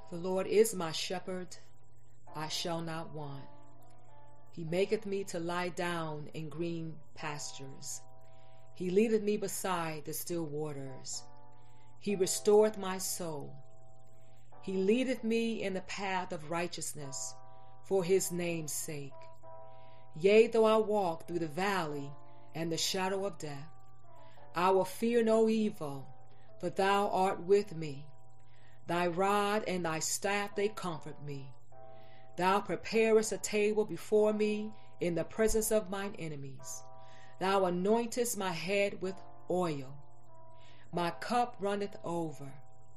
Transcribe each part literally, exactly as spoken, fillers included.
The Lord is my shepherd, I shall not want. He maketh me to lie down in green pastures. He leadeth me beside the still waters. He restoreth my soul. He leadeth me in the path of righteousness for his name's sake. Yea, though I walk through the valley and the shadow of death, I will fear no evil, for thou art with me. Thy rod and thy staff, they comfort me. Thou preparest a table before me in the presence of mine enemies. Thou anointest my head with oil. My cup runneth over.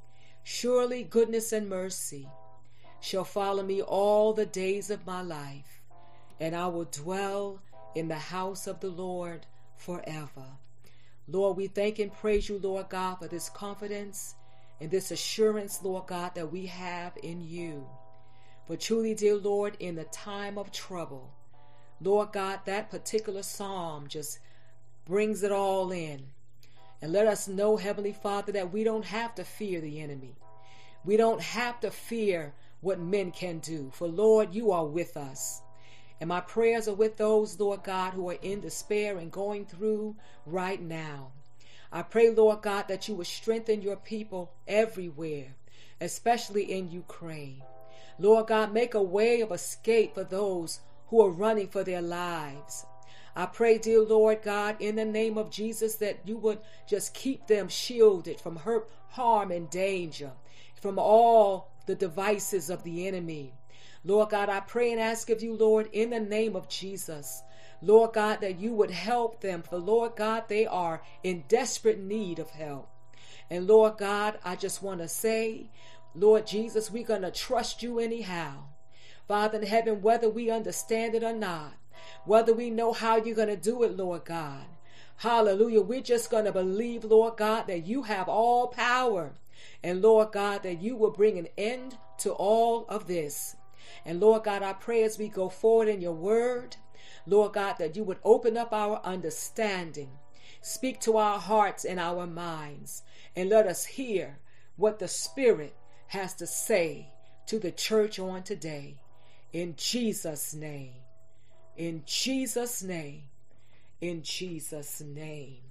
Surely goodness and mercy shall follow me all the days of my life, and I will dwell in the house of the Lord forever. Lord, we thank and praise you, Lord God, for this confidence and this assurance, Lord God, that we have in you. For truly, dear Lord, in the time of trouble, Lord God, that particular psalm just brings it all in. And let us know, Heavenly Father, that we don't have to fear the enemy. We don't have to fear what men can do. For, Lord, you are with us. And my prayers are with those, Lord God, who are in despair and going through right now. I pray, Lord God, that you would strengthen your people everywhere, especially in Ukraine. Lord God, make a way of escape for those who are running for their lives. I pray, dear Lord God, in the name of Jesus, that you would just keep them shielded from hurt, harm, and danger, from all the devices of the enemy. Lord God, I pray and ask of you, Lord, in the name of Jesus, Lord God, that you would help them. For, Lord God, they are in desperate need of help. And, Lord God, I just want to say, Lord Jesus, we're going to trust you anyhow. Father in heaven, whether we understand it or not, whether we know how you're going to do it, Lord God. Hallelujah. We're just going to believe, Lord God, that you have all power. And, Lord God, that you will bring an end to all of this. And, Lord God, I pray as we go forward in your word, Lord God, that you would open up our understanding, speak to our hearts and our minds, and let us hear what the Spirit has to say to the church on today. In Jesus' name, in Jesus' name, in Jesus' name,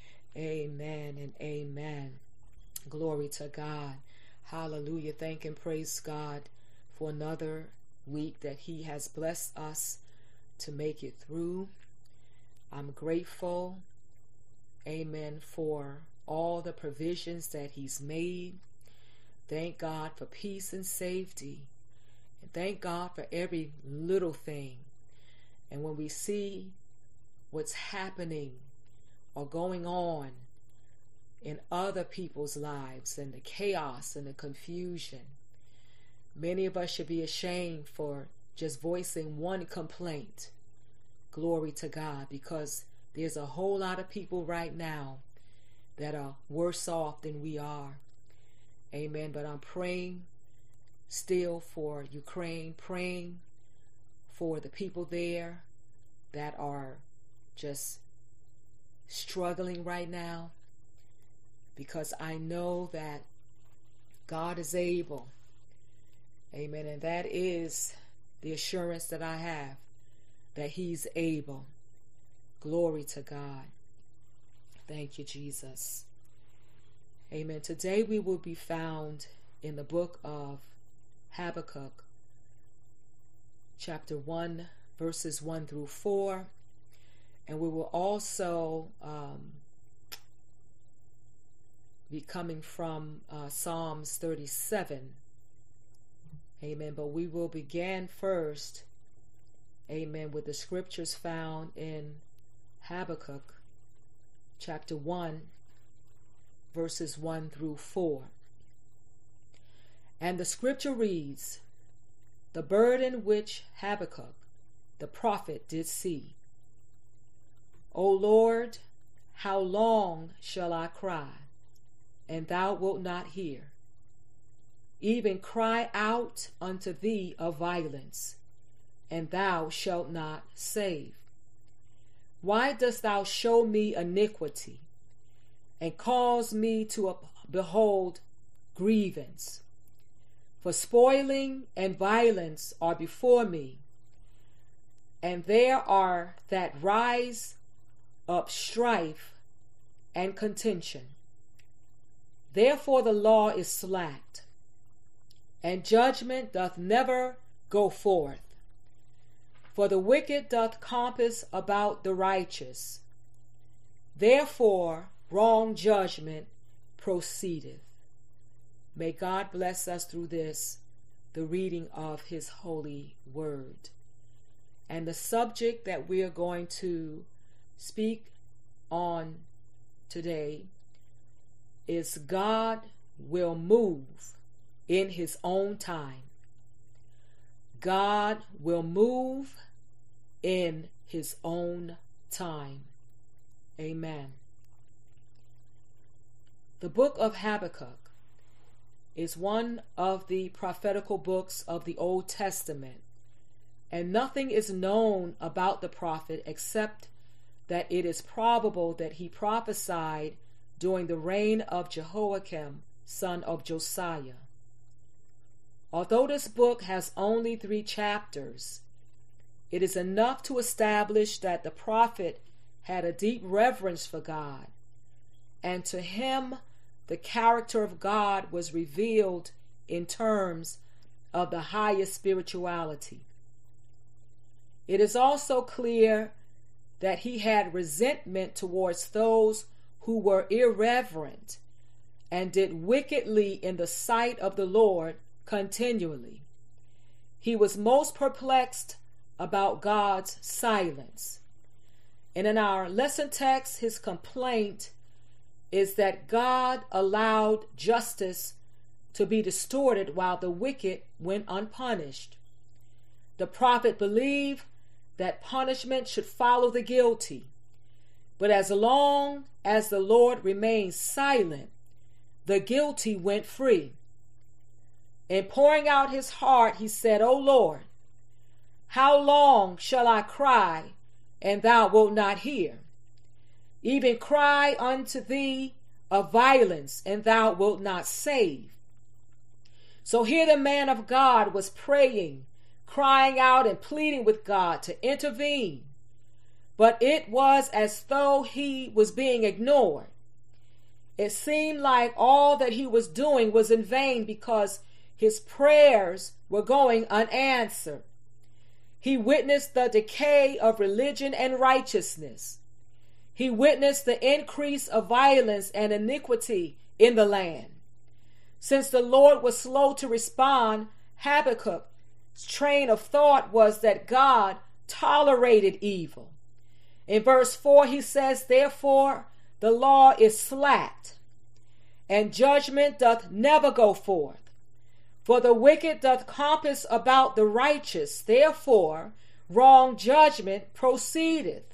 amen and amen. Glory to God. Hallelujah. Thank and praise God for another week that he has blessed us to make it through. I'm grateful, amen, for all the provisions that he's made. Thank God for peace and safety. And thank God for every little thing. And when we see what's happening or going on in other people's lives and the chaos and the confusion, many of us should be ashamed for just voicing one complaint. Glory to God, because there's a whole lot of people right now that are worse off than we are. Amen. But I'm praying still for Ukraine, praying for the people there that are just struggling right now, because I know that God is able. Amen. And that is the assurance that I have, that he's able. Glory to God. Thank you, Jesus. Amen. Today we will be found in the book of Habakkuk, chapter one, verses one through four. And we will also um, be coming from uh, Psalms thirty-seven. Amen. But we will begin first, amen, with the scriptures found in Habakkuk, chapter one, verses one through four. And the scripture reads, "The burden which Habakkuk the prophet did see. O Lord, how long shall I cry, and thou wilt not hear? Even cry out unto thee of violence, and thou shalt not save. Why dost thou show me iniquity, and cause me to behold grievance? For spoiling and violence are before me, and there are that rise up strife and contention. Therefore the law is slacked, and judgment doth never go forth. For the wicked doth compass about the righteous. Therefore wrong judgment proceedeth. May God bless us through this, the reading of his holy word. And the subject that we are going to speak on today is God will move in his own time. God will move in his own time. Amen. The book of Habakkuk is one of the prophetical books of the Old Testament, and nothing is known about the prophet except that it is probable that he prophesied during the reign of Jehoiakim, son of Josiah. Although this book has only three chapters, it is enough to establish that the prophet had a deep reverence for God, and to him the character of God was revealed in terms of the highest spirituality. It is also clear that he had resentment towards those who were irreverent and did wickedly in the sight of the Lord continually. He was most perplexed about God's silence. And in our lesson text, his complaint is that God allowed justice to be distorted while the wicked went unpunished. The prophet believed that punishment should follow the guilty, but as long as the Lord remained silent, the guilty went free. In pouring out his heart, he said, O Lord, how long shall I cry, and thou wilt not hear? Even cry unto thee of violence, and thou wilt not save. So here the man of God was praying, crying out and pleading with God to intervene. But it was as though he was being ignored. It seemed like all that he was doing was in vain because his prayers were going unanswered. He witnessed the decay of religion and righteousness. He witnessed the increase of violence and iniquity in the land. Since the Lord was slow to respond, Habakkuk's train of thought was that God tolerated evil. In verse four, he says, Therefore the law is slacked, and judgment doth never go forth. For the wicked doth compass about the righteous, therefore wrong judgment proceedeth.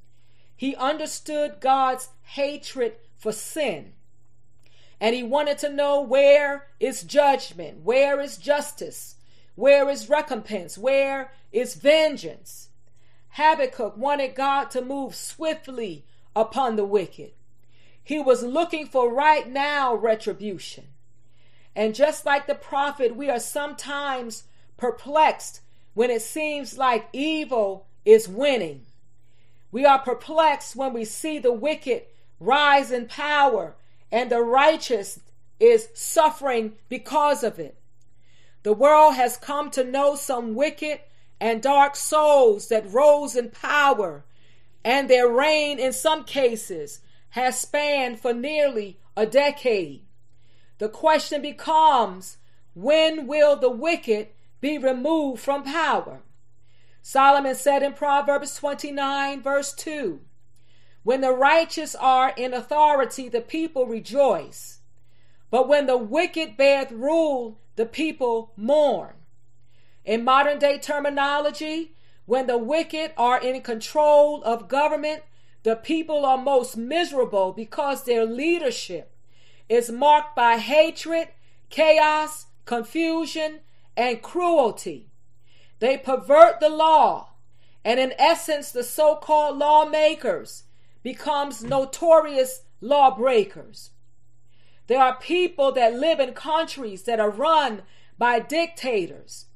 He understood God's hatred for sin, and he wanted to know, where is judgment? Where is justice? Where is recompense? Where is vengeance? Habakkuk wanted God to move swiftly upon the wicked. He was looking for right now retribution. And just like the prophet, we are sometimes perplexed when it seems like evil is winning. We are perplexed when we see the wicked rise in power and the righteous is suffering because of it. The world has come to know some wicked and dark souls that rose in power, and their reign in some cases has spanned for nearly a decade. The question becomes, when will the wicked be removed from power? Solomon said in Proverbs twenty-nine, verse two, When the righteous are in authority, the people rejoice. But when the wicked beareth rule, the people mourn. In modern day terminology, when the wicked are in control of government, the people are most miserable because their leadership is marked by hatred, chaos, confusion, and cruelty. They pervert the law, and in essence, the so-called lawmakers becomes notorious lawbreakers. There are people that live in countries that are run by dictators.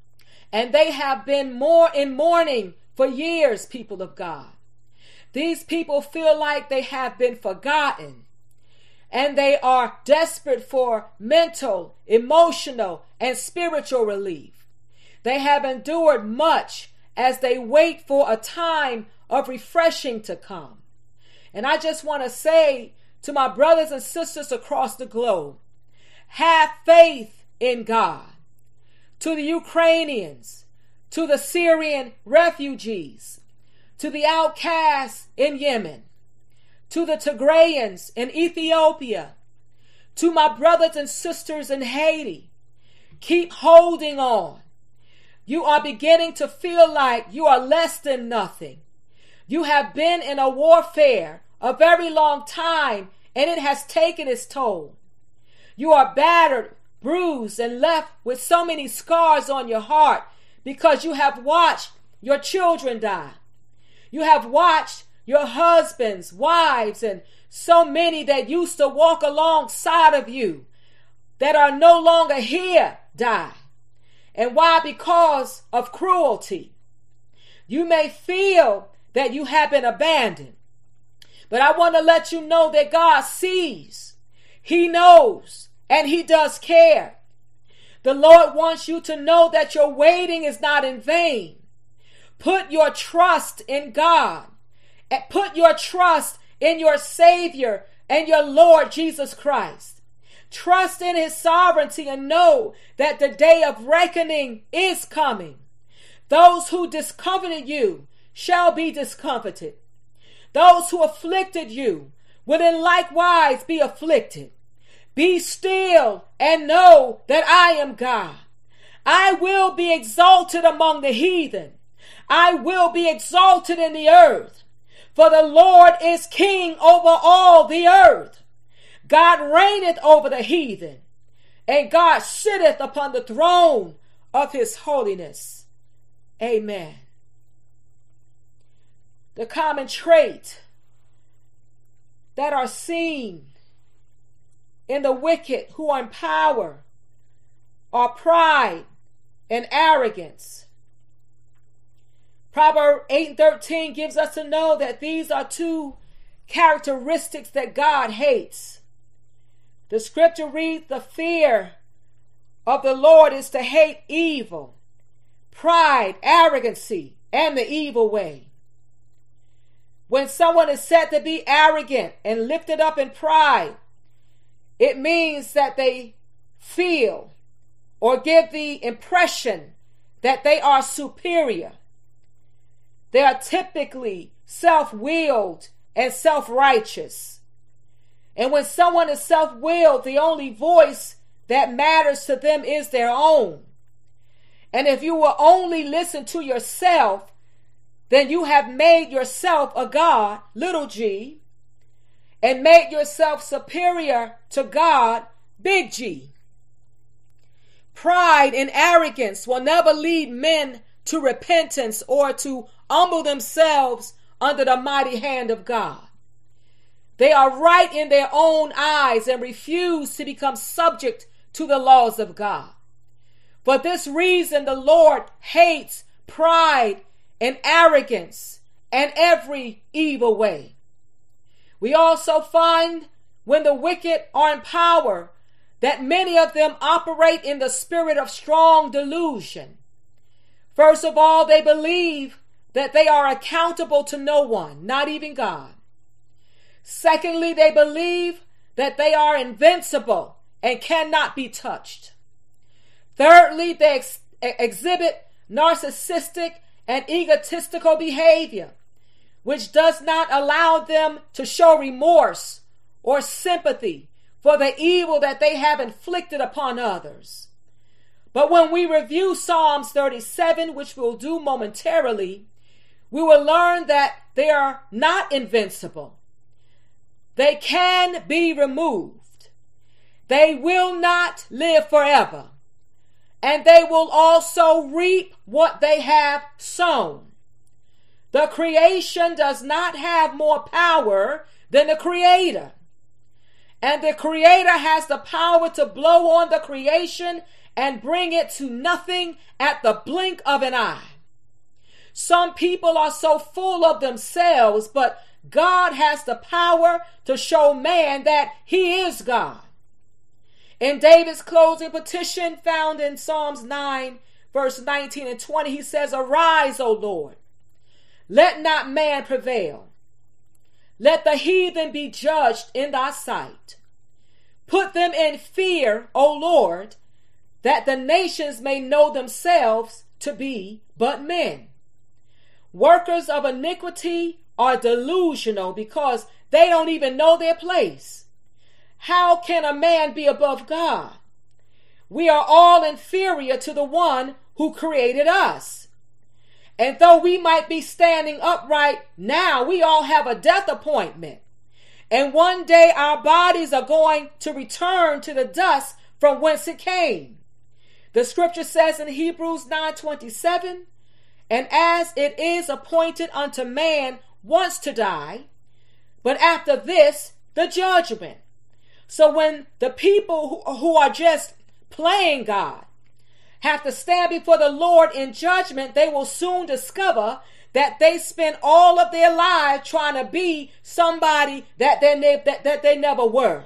And they have been more in mourning for years, people of God. These people feel like they have been forgotten, and they are desperate for mental, emotional, and spiritual relief. They have endured much as they wait for a time of refreshing to come. And I just want to say to my brothers and sisters across the globe, have faith in God. To the Ukrainians, to the Syrian refugees, to the outcasts in Yemen, to the Tigrayans in Ethiopia, to my brothers and sisters in Haiti, keep holding on. You are beginning to feel like you are less than nothing. You have been in a warfare a very long time, and it has taken its toll. You are battered, bruised, and left with so many scars on your heart because you have watched your children die. You have watched your husbands, wives, and so many that used to walk alongside of you that are no longer here die. And why? Because of cruelty. You may feel that you have been abandoned, but I want to let you know that God sees, He knows, and He does care. The Lord wants you to know that your waiting is not in vain. Put your trust in God, and put your trust in your Savior and your Lord Jesus Christ. Trust in His sovereignty and know that the day of reckoning is coming. Those who discomfited you shall be discomfited. Those who afflicted you will in likewise be afflicted. Be still and know that I am God. I will be exalted among the heathen. I will be exalted in the earth. For the Lord is king over all the earth. God reigneth over the heathen, and God sitteth upon the throne of His holiness. Amen. The common trait that are seen in the wicked who are in power are pride and arrogance. Proverbs eight and thirteen gives us to know that these are two characteristics that God hates. The scripture reads, the fear of the Lord is to hate evil, pride, arrogancy, and the evil way. When someone is said to be arrogant and lifted up in pride, it means that they feel or give the impression that they are superior. They are typically self-willed and self-righteous. And when someone is self-willed, the only voice that matters to them is their own. And if you will only listen to yourself, then you have made yourself a God, little g, and made yourself superior to God, big G. Pride and arrogance will never lead men to repentance or to humble themselves under the mighty hand of God. They are right in their own eyes and refuse to become subject to the laws of God. For this reason, the Lord hates pride and arrogance and every evil way. We also find when the wicked are in power that many of them operate in the spirit of strong delusion. First of all, they believe that they are accountable to no one, not even God. Secondly, they believe that they are invincible and cannot be touched. Thirdly, they ex- exhibit narcissistic and egotistical behavior, which does not allow them to show remorse or sympathy for the evil that they have inflicted upon others. But when we review Psalms thirty-seven, which we'll do momentarily, we will learn that they are not invincible. They can be removed. They will not live forever. And they will also reap what they have sown. The creation does not have more power than the Creator. And the Creator has the power to blow on the creation and bring it to nothing at the blink of an eye. Some people are so full of themselves, but God has the power to show man that he is God. In David's closing petition found in Psalms nine, verse nineteen and twenty, he says, "Arise, O Lord, let not man prevail. Let the heathen be judged in thy sight. Put them in fear, O Lord, that the nations may know themselves to be but men." Workers of iniquity are delusional because they don't even know their place. How can a man be above God? We are all inferior to the one who created us. And though we might be standing upright now, we all have a death appointment. And one day our bodies are going to return to the dust from whence it came. The scripture says in Hebrews nine twenty-seven, "And as it is appointed unto man once to die, but after this the judgment." So when the people who, who are just playing God have to stand before the Lord in judgment, they will soon discover that they spent all of their lives trying to be somebody that they, ne- that, that they never were.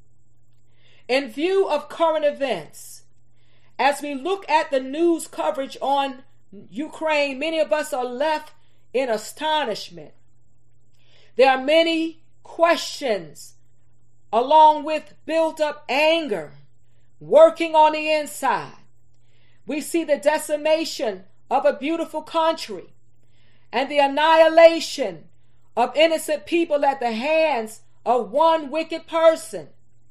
In view of current events, as we look at the news coverage on Ukraine, many of us are left in astonishment. There are many questions along with built-up anger working on the inside. We see the decimation of a beautiful country and the annihilation of innocent people at the hands of one wicked person.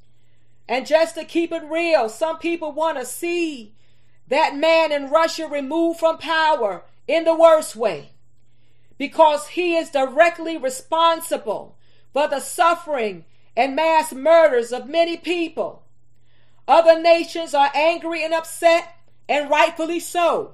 And just to keep it real, some people want to see that man in Russia removed from power in the worst way, because he is directly responsible for the suffering and mass murders of many people. Other nations are angry and upset, and rightfully so,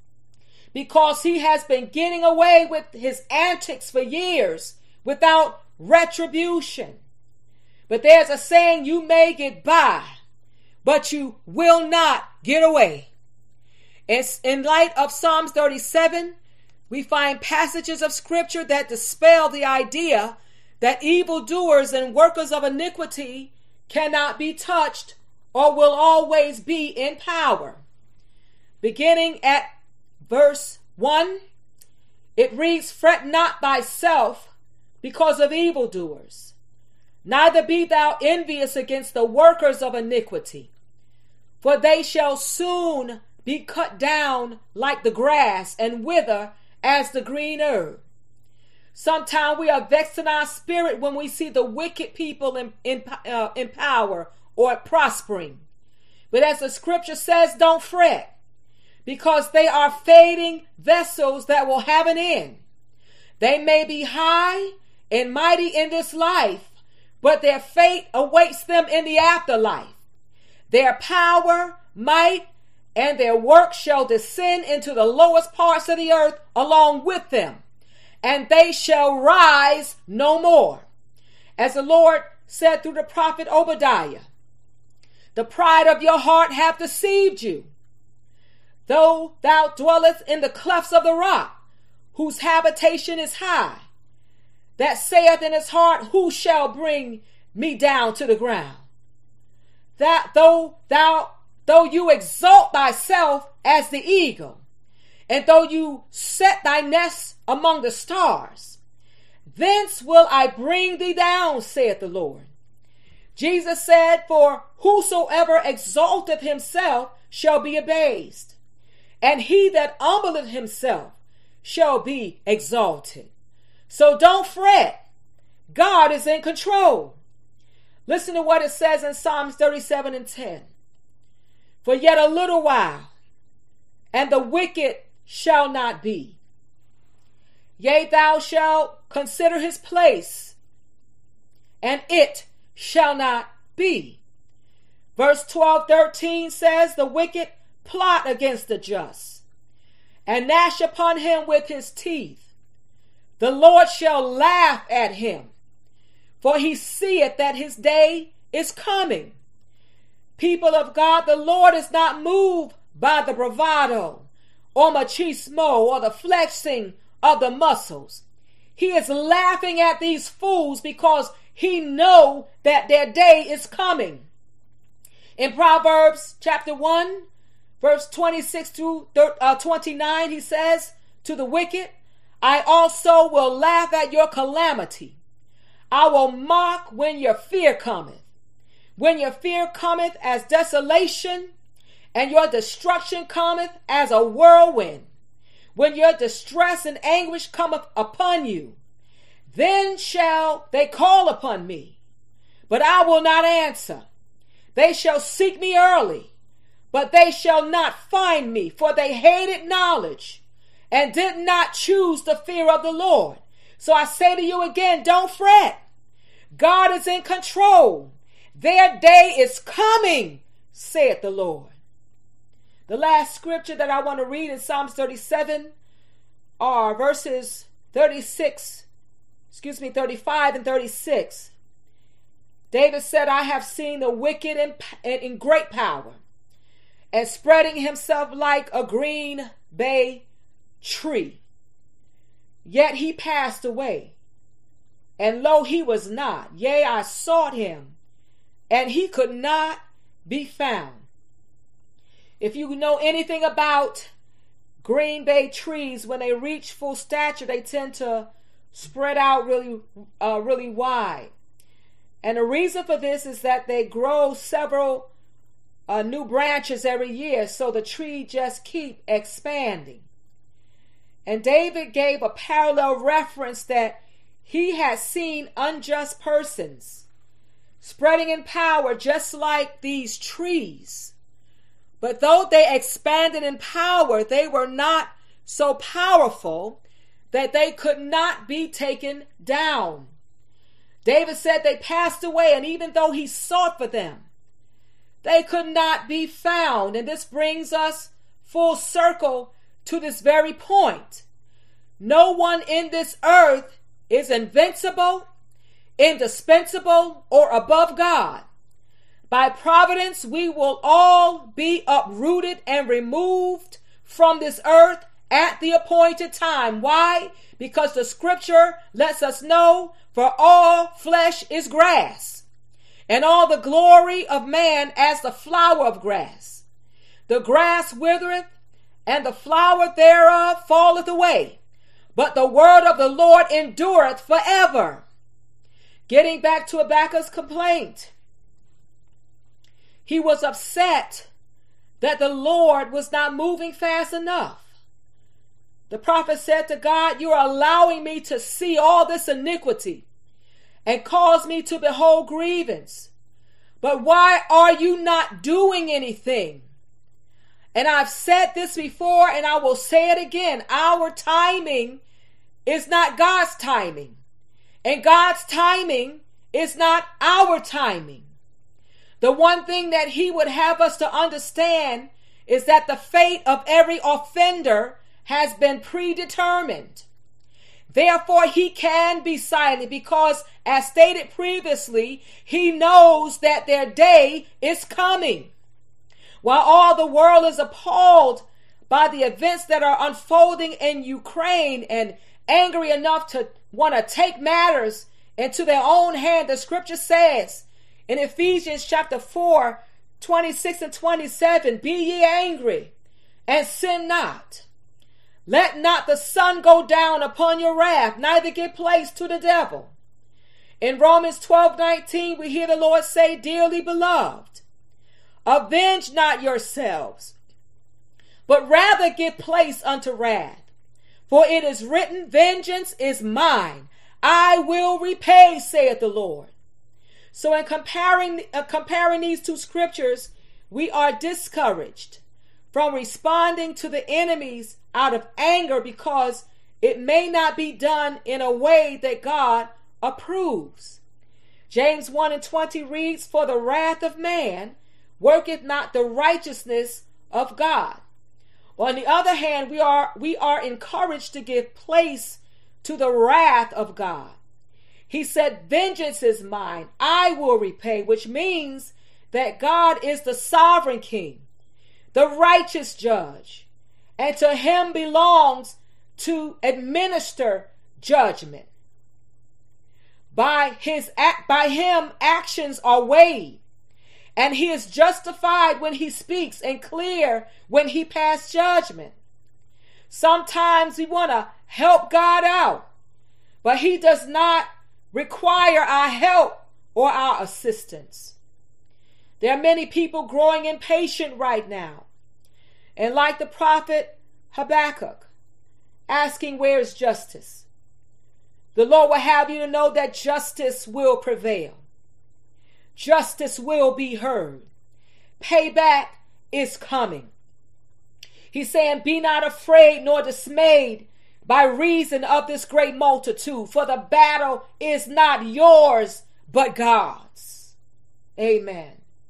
because he has been getting away with his antics for years without retribution. But there's a saying, you may get by, but you will not get away. It's in light of Psalms thirty-seven, we find passages of scripture that dispel the idea that evildoers and workers of iniquity cannot be touched or will always be in power. Beginning at verse one, it reads, "Fret not thyself because of evildoers, neither be thou envious against the workers of iniquity, for they shall soon be cut down like the grass and wither as the green herb." Sometimes we are vexed in our spirit when we see the wicked people in, in, uh, in power or prospering. But as the scripture says, don't fret, because they are fading vessels that will have an end. They may be high and mighty in this life, but their fate awaits them in the afterlife. Their power, might, and their work shall descend into the lowest parts of the earth along with them, and they shall rise no more. As the Lord said through the prophet Obadiah, "The pride of your heart hath deceived you. Though thou dwellest in the clefts of the rock, whose habitation is high, that saith in his heart, who shall bring me down to the ground? That though thou though you exalt thyself as the eagle, and though you set thy nest among the stars, thence will I bring thee down, saith the Lord." Jesus said, "For whosoever exalteth himself shall be abased, and he that humbleth himself shall be exalted." So don't fret. God is in control. Listen to what it says in Psalms thirty-seven and ten. "For yet a little while, and the wicked shall not be. Yea, thou shalt consider his place, and it shall not be." Verse twelve, thirteen says, "The wicked plot against the just, and gnash upon him with his teeth. The Lord shall laugh at him, for he seeth that his day is coming. People of God, the Lord is not moved by the bravado or machismo or the flexing of the muscles. He is laughing at these fools because he knows that their day is coming. In Proverbs chapter one, verse twenty-six through twenty-nine, he says to the wicked, I also will laugh at your calamity. I will mock when your fear cometh. When your fear cometh as desolation, and your destruction cometh as a whirlwind, when your distress and anguish cometh upon you, then shall they call upon me, but I will not answer. They shall seek me early, but they shall not find me, for they hated knowledge and did not choose the fear of the Lord. So I say to you again, don't fret. God is in control. Their day is coming, saith the Lord. The last scripture that I want to read in Psalms thirty-seven are verses thirty-six, excuse me, thirty-five and thirty-six. David said, I have seen the wicked in, in great power, and spreading himself like a green bay tree. Yet he passed away, and lo, he was not. Yea, I sought him, and he could not be found. If you know anything about green bay trees, when they reach full stature, they tend to spread out really, uh, really wide. And the reason for this is that they grow several uh, new branches every year, so the tree just keep expanding. And David gave a parallel reference that he had seen unjust persons spreading in power just like these trees. But though they expanded in power, they were not so powerful that they could not be taken down. David said they passed away, and even though he sought for them, they could not be found. And this brings us full circle to this very point. No one in this earth is invincible, indispensable, or above God. By providence, we will all be uprooted and removed from this earth at the appointed time. Why? Because the scripture lets us know, for all flesh is grass, and all the glory of man as the flower of grass. The grass withereth, and the flower thereof falleth away, but the word of the Lord endureth forever. Getting back to Habakkuk's complaint, he was upset that the Lord was not moving fast enough. The prophet said to God, you are allowing me to see all this iniquity and cause me to behold grievance. But why are you not doing anything? And I've said this before, and I will say it again. Our timing is not God's timing, and God's timing is not our timing. The one thing that he would have us to understand is that the fate of every offender has been predetermined. Therefore, he can be silent because, as stated previously, he knows that their day is coming. While all the world is appalled by the events that are unfolding in Ukraine and angry enough to want to take matters into their own hand, the scripture says in Ephesians chapter four, twenty-six and twenty-seven, be ye angry and sin not. Let not the sun go down upon your wrath, neither give place to the devil. In Romans twelve, nineteen, we hear the Lord say, dearly beloved, avenge not yourselves, but rather give place unto wrath. For it is written, vengeance is mine, I will repay, saith the Lord. So in comparing, uh, comparing these two scriptures, we are discouraged from responding to the enemies out of anger because it may not be done in a way that God approves. James one and twenty reads, for the wrath of man worketh not the righteousness of God. On the other hand, we are we are encouraged to give place to the wrath of God. He said, vengeance is mine, I will repay, which means that God is the sovereign king, the righteous judge, and to him belongs to administer judgment. By his by him actions are weighed, and he is justified when he speaks and clear when he passes judgment. Sometimes we want to help God out, but he does not require our help or our assistance. There are many people growing impatient right now, and like the prophet Habakkuk, asking, where is justice? The Lord will have you to know that justice will prevail. Justice will be heard. Payback is coming. He's saying, be not afraid nor dismayed by reason of this great multitude, for the battle is not yours, but God's. Amen.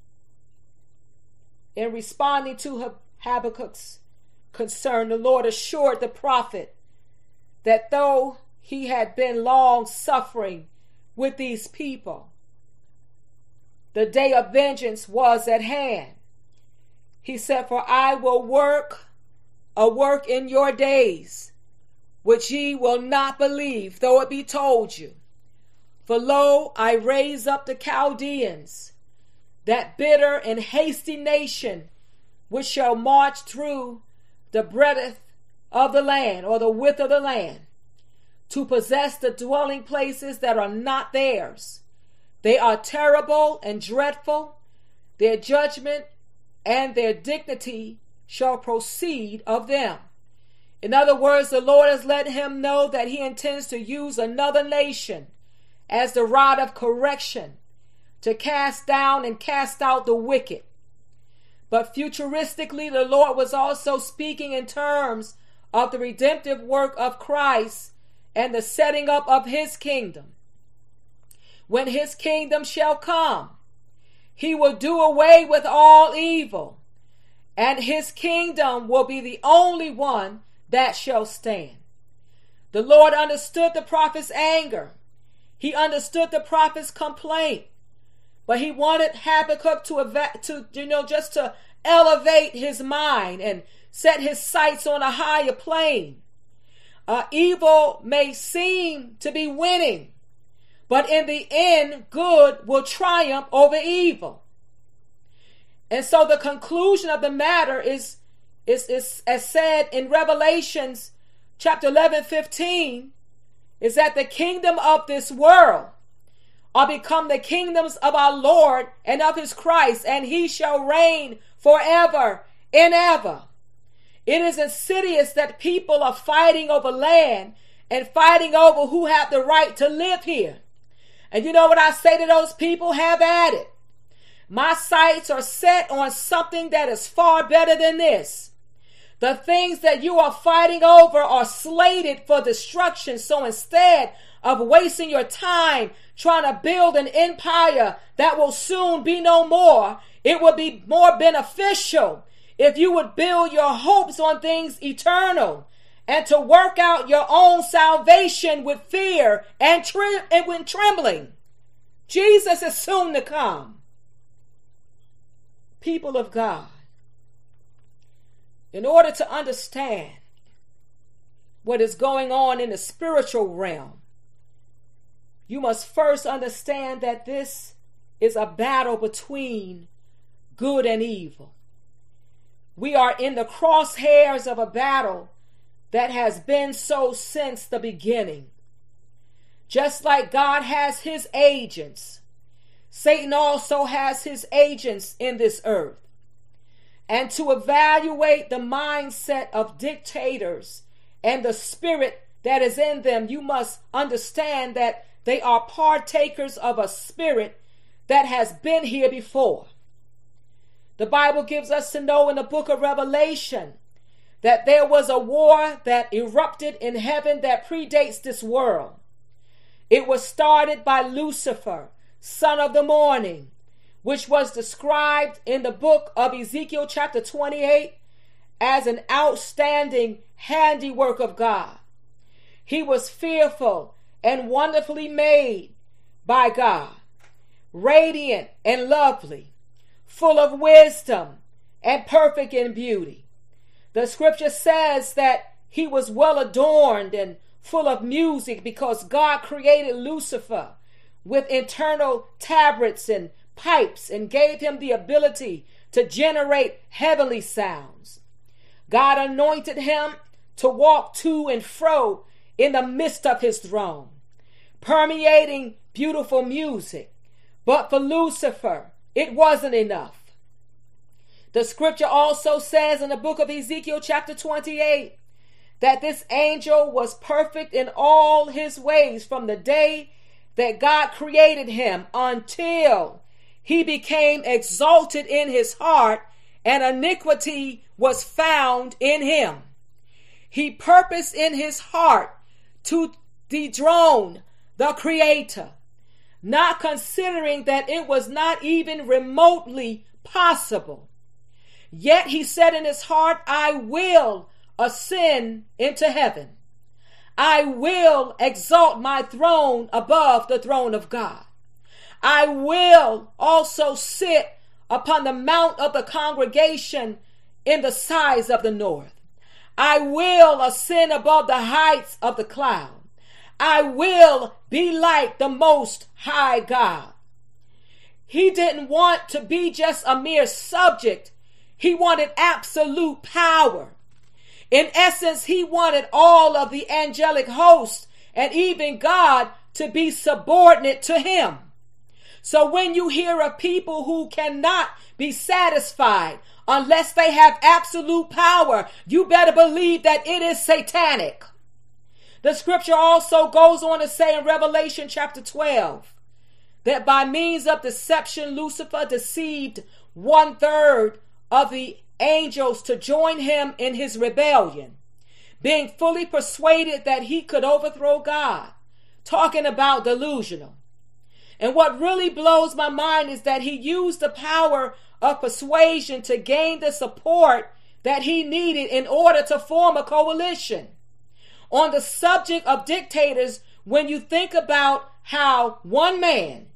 In responding to Habakkuk's concern, the Lord assured the prophet that though he had been long suffering with these people, the day of vengeance was at hand. He said, for I will work a work in your days, which ye will not believe, though it be told you. For lo, I raise up the Chaldeans, that bitter and hasty nation, which shall march through the breadth of the land, or the width of the land, to possess the dwelling places that are not theirs. They are terrible and dreadful. Their judgment and their dignity shall proceed of them. In other words, the Lord has let him know that he intends to use another nation as the rod of correction to cast down and cast out the wicked. But futuristically, the Lord was also speaking in terms of the redemptive work of Christ and the setting up of his kingdom. When his kingdom shall come, he will do away with all evil, and his kingdom will be the only one that shall stand. The Lord understood the prophet's anger. He understood the prophet's complaint, but he wanted Habakkuk to, eva- to you know, just to elevate his mind and set his sights on a higher plane. Uh, evil may seem to be winning, but in the end, good will triumph over evil. And so the conclusion of the matter is, is, is as said in Revelations chapter eleven, fifteen, is that the kingdom of this world are become the kingdoms of our Lord and of his Christ, and he shall reign forever and ever. It is insidious that people are fighting over land and fighting over who have the right to live here. And you know what I say to those people? Have at it. My sights are set on something that is far better than this. The things that you are fighting over are slated for destruction. So instead of wasting your time trying to build an empire that will soon be no more, it would be more beneficial if you would build your hopes on things eternal and to work out your own salvation with fear and, tre- and with trembling. Jesus is soon to come. People of God, in order to understand what is going on in the spiritual realm, you must first understand that this is a battle between good and evil. We are in the crosshairs of a battle that has been so since the beginning. Just like God has his agents, Satan also has his agents in this earth. And to evaluate the mindset of dictators and the spirit that is in them, you must understand that they are partakers of a spirit that has been here before. The Bible gives us to know in the book of Revelation that there was a war that erupted in heaven that predates this world. It was started by Lucifer, son of the morning, which was described in the book of Ezekiel chapter twenty-eight as an outstanding handiwork of God. He was fearful and wonderfully made by God, radiant and lovely, full of wisdom and perfect in beauty. The scripture says that he was well adorned and full of music because God created Lucifer with internal tabrets and pipes and gave him the ability to generate heavenly sounds. God anointed him to walk to and fro in the midst of his throne, permeating beautiful music. But for Lucifer, it wasn't enough. The scripture also says in the book of Ezekiel chapter twenty-eight that this angel was perfect in all his ways from the day that God created him until he became exalted in his heart and iniquity was found in him. He purposed in his heart to dethrone the Creator, not considering that it was not even remotely possible. Yet he said in his heart, I will ascend into heaven. I will exalt my throne above the throne of God. I will also sit upon the mount of the congregation in the sides of the north. I will ascend above the heights of the cloud. I will be like the Most High God. He didn't want to be just a mere subject. He wanted absolute power. In essence, he wanted all of the angelic hosts and even God to be subordinate to him. So when you hear of people who cannot be satisfied unless they have absolute power, you better believe that it is satanic. The scripture also goes on to say in Revelation chapter twelve that by means of deception, Lucifer deceived one third of the angels to join him in his rebellion, being fully persuaded that he could overthrow God, talking about delusional. And what really blows my mind is that he used the power of persuasion to gain the support that he needed in order to form a coalition. On the subject of dictators, when you think about how one man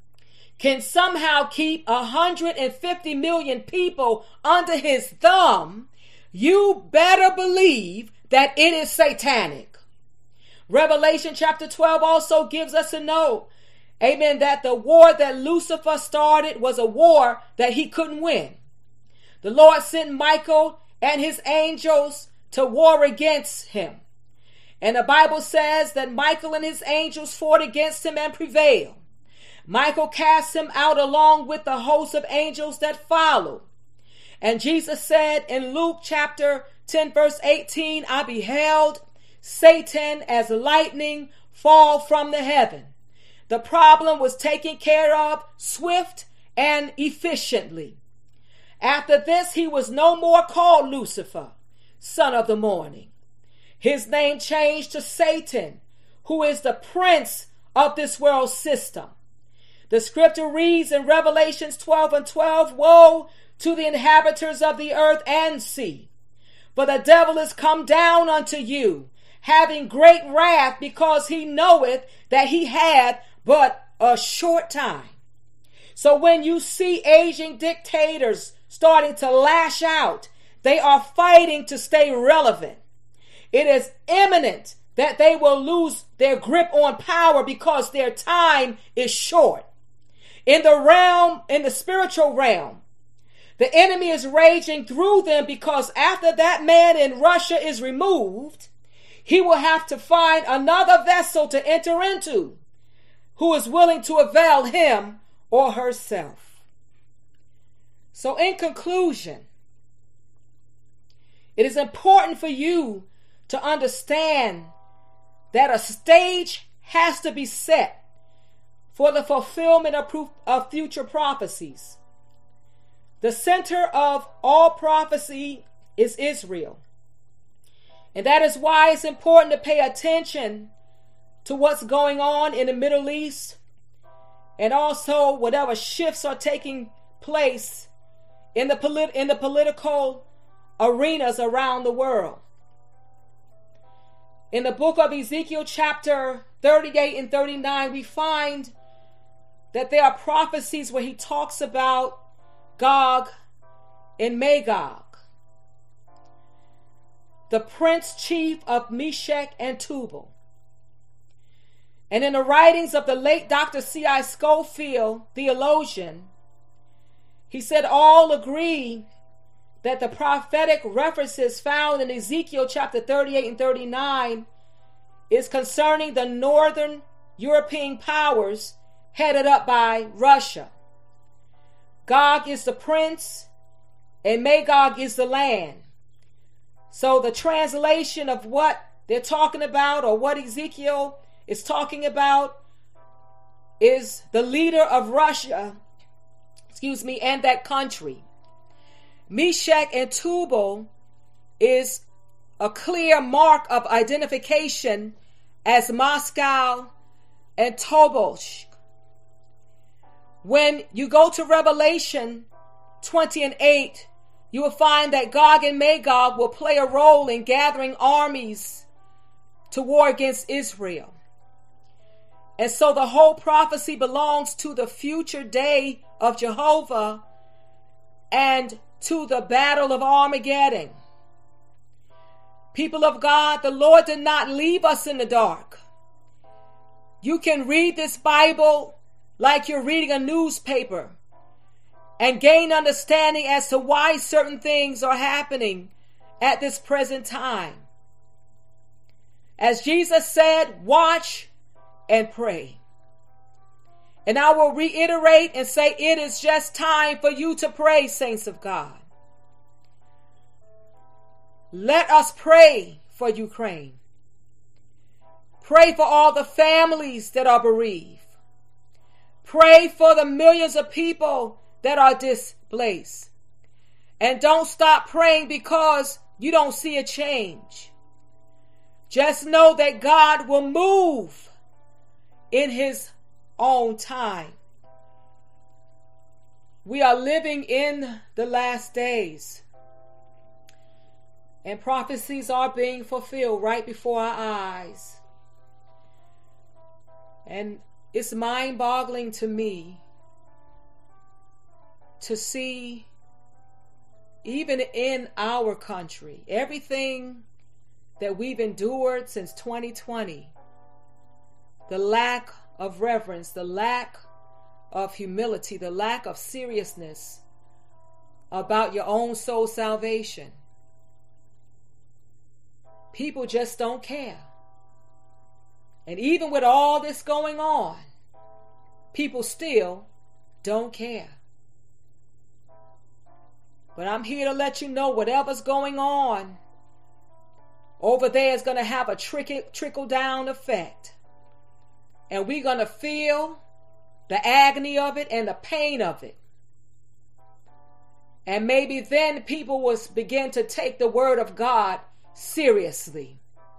can somehow keep one hundred fifty million people under his thumb, you better believe that it is satanic. Revelation chapter twelve also gives us to know, amen, that the war that Lucifer started was a war that he couldn't win. The Lord sent Michael and his angels to war against him. And the Bible says that Michael and his angels fought against him and prevailed. Michael cast him out along with the host of angels that followed. And Jesus said in Luke chapter ten verse eighteen, I beheld Satan as lightning fall from the heaven. The problem was taken care of swift and efficiently. After this, he was no more called Lucifer, son of the morning. His name changed to Satan, who is the prince of this world system. The scripture reads in Revelations twelve and twelve, woe to the inhabitants of the earth and sea, for the devil is come down unto you, having great wrath, because he knoweth that he had but a short time. So when you see Asian dictators starting to lash out, they are fighting to stay relevant. It is imminent that they will lose their grip on power because their time is short. In the realm, in the spiritual realm, the enemy is raging through them because after that man in Russia is removed, he will have to find another vessel to enter into who is willing to avail him or herself. So in conclusion, it is important for you to understand that a stage has to be set for the fulfillment of, proof of future prophecies. The center of all prophecy is Israel. And that is why it's important to pay attention to what's going on in the Middle East and also whatever shifts are taking place in the, polit- in the political arenas around the world. In the book of Ezekiel chapter thirty-eight and thirty-nine, we find that there are prophecies where he talks about Gog and Magog, the prince chief of Meshech and Tubal. And in the writings of the late Doctor C I Scofield, theologian, he said all agree that the prophetic references found in Ezekiel chapter thirty-eight and thirty-nine is concerning the northern European powers headed up by Russia. Gog is the prince and Magog is the land. So the translation of what they're talking about, or what Ezekiel is talking about, is the leader of Russia, excuse me, and that country. Meshech and Tubal is a clear mark of identification as Moscow and Tobolsk. When you go to Revelation twenty and eight, you will find that Gog and Magog will play a role in gathering armies to war against Israel. And so the whole prophecy belongs to the future day of Jehovah and to the battle of Armageddon. People of God, the Lord did not leave us in the dark. You can read this Bible like you're reading a newspaper and gain understanding as to why certain things are happening at this present time. As Jesus said, watch and pray. And I will reiterate and say it is just time for you to pray, saints of God. Let us pray for Ukraine. Pray for all the families that are bereaved. Pray for the millions of people that are displaced. And don't stop praying because you don't see a change. Just know that God will move in his own time. We are living in the last days, and prophecies are being fulfilled right before our eyes. And it's mind-boggling to me to see, even in our country, everything that we've endured since twenty twenty, the lack of reverence, the lack of humility, the lack of seriousness about your own soul salvation. People just don't care. And even with all this going on, people still don't care. But I'm here to let you know whatever's going on over there is going to have a trickle, trickle down effect. And we're going to feel the agony of it and the pain of it. And maybe then people will begin to take the word of God seriously.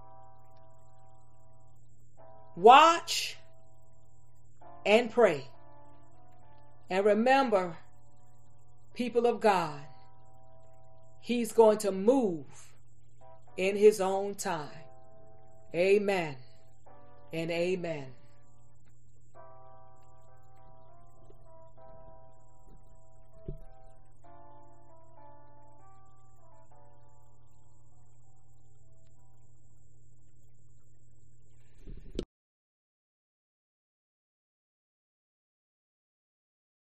Watch and pray. And remember, people of God, he's going to move in his own time. Amen and amen.